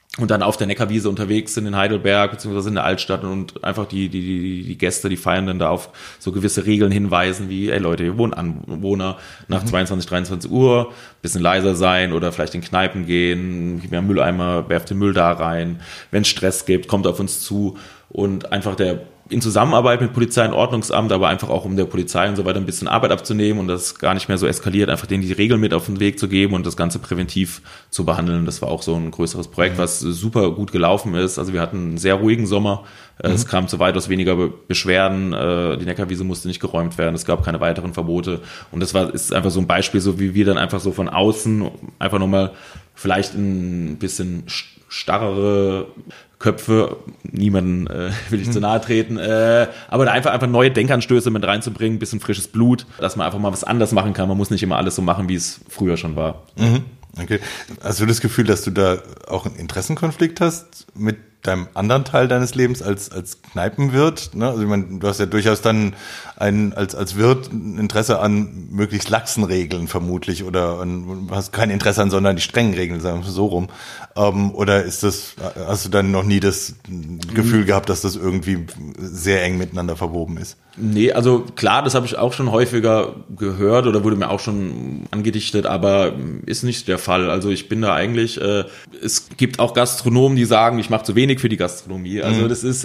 und dann auf der Neckarwiese unterwegs sind in Heidelberg beziehungsweise in der Altstadt und einfach die die die die Gäste, die Feiernden da auf so gewisse Regeln hinweisen wie, ey Leute, ihr Wohnanwohner nach mhm. zweiundzwanzig, dreiundzwanzig Uhr, bisschen leiser sein oder vielleicht in Kneipen gehen, wir haben Mülleimer, werft den Müll da rein, wenn es Stress gibt, kommt auf uns zu und einfach der in Zusammenarbeit mit Polizei und Ordnungsamt, aber einfach auch um der Polizei und so weiter ein bisschen Arbeit abzunehmen und das gar nicht mehr so eskaliert, einfach denen die Regeln mit auf den Weg zu geben und das Ganze präventiv zu behandeln. Das war auch so ein größeres Projekt, mhm. was super gut gelaufen ist. Also wir hatten einen sehr ruhigen Sommer. Mhm. Es kam zu weitaus weniger Beschwerden. Die Neckarwiese musste nicht geräumt werden. Es gab keine weiteren Verbote. Und das war, ist einfach so ein Beispiel, so wie wir dann einfach so von außen einfach nochmal vielleicht ein bisschen starrere Köpfe, niemanden äh, will ich zu nahe treten, äh, aber da einfach einfach neue Denkanstöße mit reinzubringen, bisschen frisches Blut, dass man einfach mal was anders machen kann. Man muss nicht immer alles so machen, wie es früher schon war. Mhm. Okay. Hast du das Gefühl, dass du da auch einen Interessenkonflikt hast mit deinem anderen Teil deines Lebens als als Kneipenwirt? Ne? Also ich meine, du hast ja durchaus dann ein als als Wirt ein Interesse an möglichst laxen Regeln vermutlich oder an, hast kein Interesse an, sondern die strengen Regeln, sagen wir so rum. Ähm, oder ist das, hast du dann noch nie das Gefühl gehabt, dass das irgendwie sehr eng miteinander verwoben ist? Nee, also klar, das habe ich auch schon häufiger gehört oder wurde mir auch schon angedichtet, aber ist nicht der Fall. Also ich bin da eigentlich, äh, es gibt auch Gastronomen, die sagen, ich mache zu wenig für die Gastronomie. Also mhm. das ist,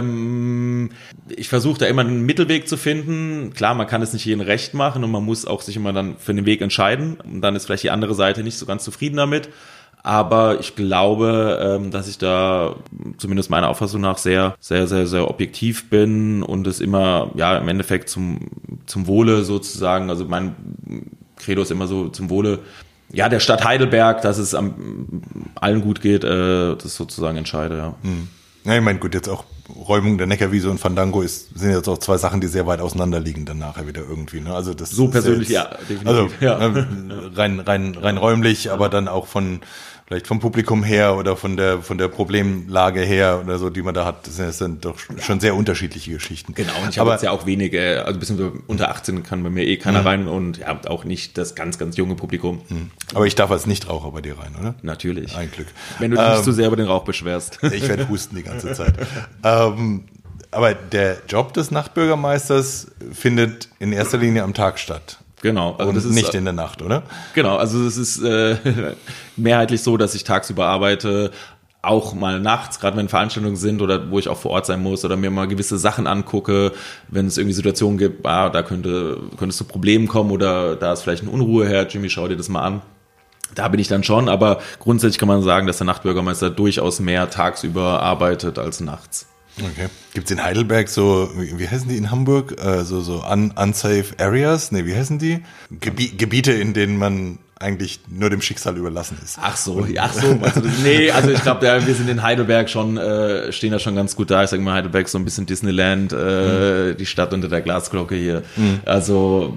ähm, ich versuche da immer einen Mittelweg zu finden. Klar, man kann es nicht jedem recht machen und man muss auch sich immer dann für den Weg entscheiden. Und dann ist vielleicht die andere Seite nicht so ganz zufrieden damit. Aber ich glaube, ähm, dass ich da zumindest meiner Auffassung nach sehr, sehr, sehr, sehr objektiv bin und es immer, ja, im Endeffekt zum, zum Wohle sozusagen, also mein Credo ist immer so zum Wohle, ja, der Stadt Heidelberg, dass es am, allen gut geht, äh, das sozusagen entscheide, ja. Hm. Ja, ich meine, gut, jetzt auch Räumung der Neckarwiese und Fandango ist, sind jetzt auch zwei Sachen, die sehr weit auseinander liegen dann nachher wieder irgendwie. Ne? Also das so persönlich, jetzt, ja, definitiv. Also ja. rein, rein, rein räumlich, aber dann auch von vielleicht vom Publikum her oder von der von der Problemlage her oder so, die man da hat, das sind, das sind doch schon sehr unterschiedliche Geschichten. Genau, und ich habe jetzt ja auch wenige, also bis unter achtzehn kann bei mir eh keiner mhm. rein und ja, auch nicht das ganz, ganz junge Publikum. Mhm. Aber ich darf als Nichtraucher bei dir rein, oder? Natürlich. Ein Glück. Wenn du dich ähm, nicht zu sehr über den Rauch beschwerst. Ich werde husten die ganze Zeit. ähm, aber der Job des Nachtbürgermeisters findet in erster Linie am Tag statt. Genau, also und das ist nicht in der Nacht, oder? Genau, also es ist äh, mehrheitlich so, dass ich tagsüber arbeite, auch mal nachts, gerade wenn Veranstaltungen sind oder wo ich auch vor Ort sein muss oder mir mal gewisse Sachen angucke, wenn es irgendwie Situationen gibt, ah, da könnte könnte es zu Problemen kommen oder da ist vielleicht eine Unruhe her, Jimmy, schau dir das mal an. Da bin ich dann schon, aber grundsätzlich kann man sagen, dass der Nachtbürgermeister durchaus mehr tagsüber arbeitet als nachts. Okay. Gibt's in Heidelberg so, wie, wie heißen die in Hamburg? Äh, so so un, unsafe areas? Nee, wie heißen die? Gebi- Gebiete, in denen man eigentlich nur dem Schicksal überlassen ist. Ach so, ach so. Also das, nee, also ich glaube, wir sind in Heidelberg schon, äh, stehen da schon ganz gut da. Ich sage mal, Heidelberg ist so ein bisschen Disneyland, äh, mhm. die Stadt unter der Glasglocke hier. Mhm. Also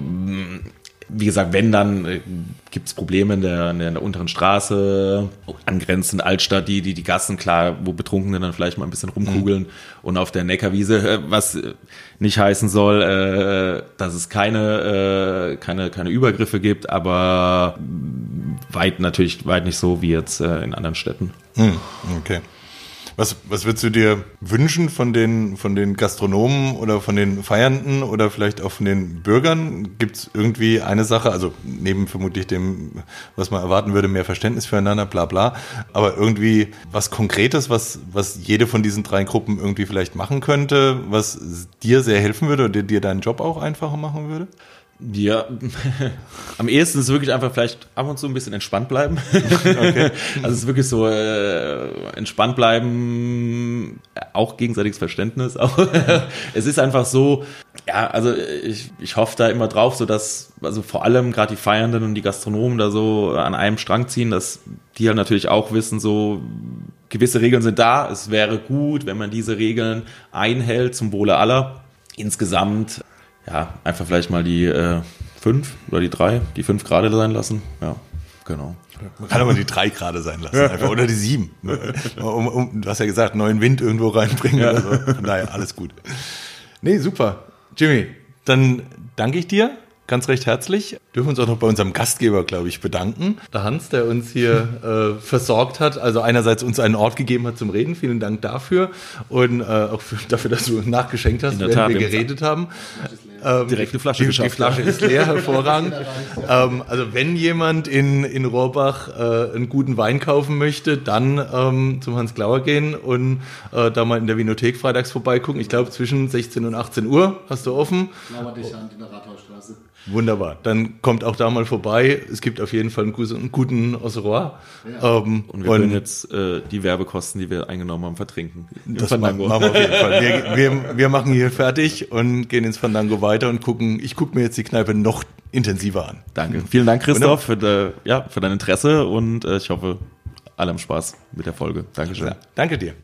wie gesagt, wenn, dann äh, gibt es Probleme in der, in der, in der unteren Straße, angrenzend Altstadt, die, die, die Gassen, klar, wo Betrunkene dann vielleicht mal ein bisschen rumkugeln. Mhm. Und auf der Neckarwiese, äh, was nicht heißen soll, äh, dass es keine, äh, keine, keine Übergriffe gibt, aber weit natürlich, weit nicht so wie jetzt äh, in anderen Städten. Mhm. Okay. Was, was würdest du dir wünschen von den, von den Gastronomen oder von den Feiernden oder vielleicht auch von den Bürgern? Gibt es irgendwie eine Sache, also neben vermutlich dem, was man erwarten würde, mehr Verständnis füreinander, bla bla, aber irgendwie was Konkretes, was, was jede von diesen drei Gruppen irgendwie vielleicht machen könnte, was dir sehr helfen würde oder dir deinen Job auch einfacher machen würde? Ja, am ehesten ist es wirklich einfach vielleicht ab und zu ein bisschen entspannt bleiben. Okay. Also es ist wirklich so äh, entspannt bleiben, auch gegenseitiges Verständnis. Auch. Es ist einfach so, ja, also ich, ich hoffe da immer drauf, so dass also vor allem gerade die Feiernden und die Gastronomen da so an einem Strang ziehen, dass die halt natürlich auch wissen, so gewisse Regeln sind da. Es wäre gut, wenn man diese Regeln einhält zum Wohle aller. Insgesamt ja, einfach vielleicht mal die äh, fünf oder die drei, die fünf Grade sein lassen. Ja, genau. Man kann aber die drei Grade sein lassen, einfach, oder die sieben. Um, um, du hast ja gesagt, neuen Wind irgendwo reinbringen ja. oder so. Von daher alles gut. Nee, super. Jimmy, dann danke ich dir ganz recht herzlich. Dürfen uns auch noch bei unserem Gastgeber, glaube ich, bedanken. Der Hans, der uns hier äh, versorgt hat, also einerseits uns einen Ort gegeben hat zum Reden. Vielen Dank dafür und äh, auch für, dafür, dass du nachgeschenkt hast, während Tat, wir geredet haben. Ähm, direkt eine Flasche die, geschafft. Die Flasche ist leer, hervorragend. ähm, also wenn jemand in, in Rohrbach äh, einen guten Wein kaufen möchte, dann ähm, zum Hans Glauer gehen und äh, da mal in der Winothek freitags vorbeigucken. Ich glaube zwischen sechzehn und achtzehn Uhr hast du offen. Lauerdichand in der Rathausstraße. Wunderbar, dann kommt auch da mal vorbei. Es gibt auf jeden Fall einen, einen guten Osseroir. Ja. Ähm, und wir können jetzt äh, die Werbekosten, die wir eingenommen haben, vertrinken. Das machen wir auf jeden Fall. Wir, wir, wir machen hier fertig und gehen ins Fandango weiter und gucken. Ich gucke mir jetzt die Kneipe noch intensiver an. Danke. Vielen Dank, Christoph, für, de, ja, für dein Interesse und äh, ich hoffe, alle haben Spaß mit der Folge. Dankeschön. Ja, danke dir.